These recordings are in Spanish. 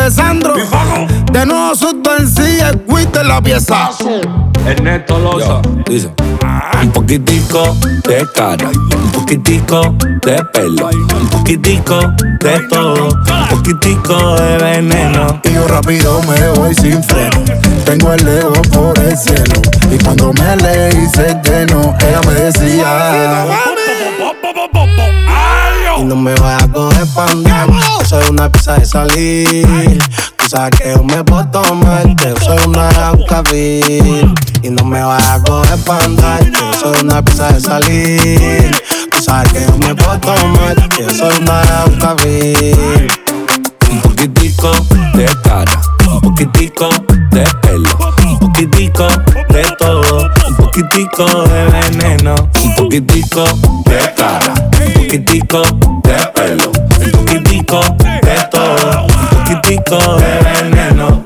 de Sandro. De nuevo susto en sí, el quiz de la pieza. Ernesto Loza dice: un poquitico de cara, un poquitico de pelo, un poquitico de todo, un poquitico de veneno. Y yo rápido me voy sin freno. Tengo el ego por el cielo. Y cuando me le hice lleno, ella me decía: y no me vas a coger pandar. Soy una pieza de salir. Tú sabes que yo me puedo tomar. Que soy una Aucaville. Y no me vas a coger pandar. Que soy una pieza de salir. Tú sabes que yo me puedo tomar. Que soy una Aucaville. Un poquitico de cara, un poquitico de pelo, un poquitico de todo, un poquitico de veneno. Un poquitico de cara, un poquitico de pelo, un poquitico de todo, un poquitico de veneno.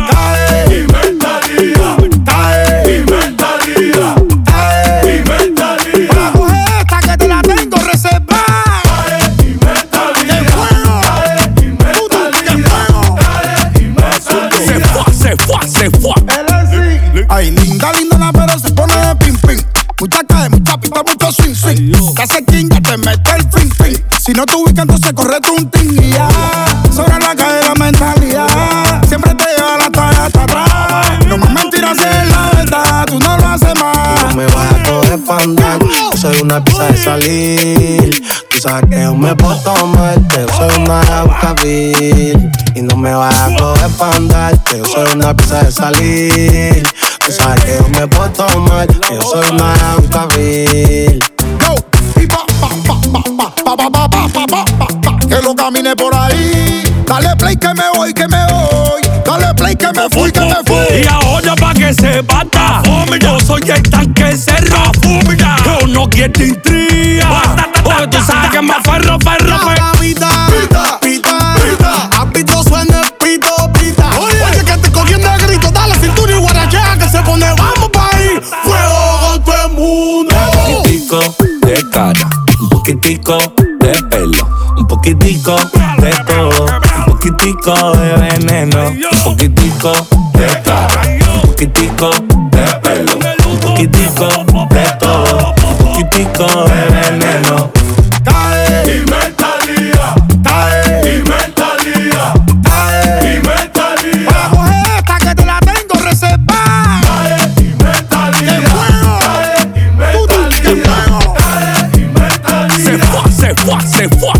Ay, linda, linda, pero se pone de ping ping. Mucha cae, mucha pista, mucho swing swing. Te hace king, ya te mete el fin fin. Si no te ubicas, entonces corre un ting y ya. Sobre la calle la mentalidad. Siempre te lleva la talla hasta atrás. No más mentiras, es la verdad. Tú no lo haces más. No me vas a coger pandar. Soy una pieza de salir. Tú sabes que yo me puedo tomar. Que soy una Aucaville. Y no me vas a coger pandar. Que yo soy una pieza de salir. Tú sabes que yo me puedo tomar. Que yo soy una Aucaville. Yo, y pa, pa, pa, pa, pa, pa, pa, pa, pa, pa, pa, pa, que lo camine por ahí. Dale play que me voy, que me voy. Dale play que me fui, que me fui. Y ahora pa' que se bata, yo soy el tanque cerro. Yo no quiero intriga, porque tú sabes que es más ferro, ferro, ferro. Pita, pita, pita, pita. A pito suena el pito, pita. Oye, que te cogiendo el grito. Dale cintura y guarachea que se pone. Vamos pa' ahí. Fuego con todo el mundo. Un poquitico de cara, un poquitico de pelo, un poquitico de todo, un poquitico de veneno. Un poquitico de cara, un poquitico de pelo, un poquitico de todo, un poquitico de veneno. Cae y mentalidad. Cae y mentalidad. Cae y mentalidad. Para coger esta que te la tengo reservada. Cae y mentalidad. ¡Qué fuego! Cae y mentalidad. Cae y mentalidad. Se fue.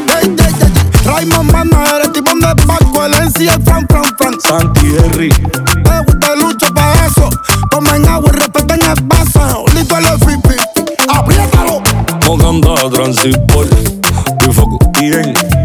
Raymond Mano, eres tipo de Paco, el NC, el Fran. Santi Henry, Te lucho pa' eso. Tomen agua y respeten el vaso. Listo el fipi. Apriétalo. Moganda Transipol, Bifoco, bien.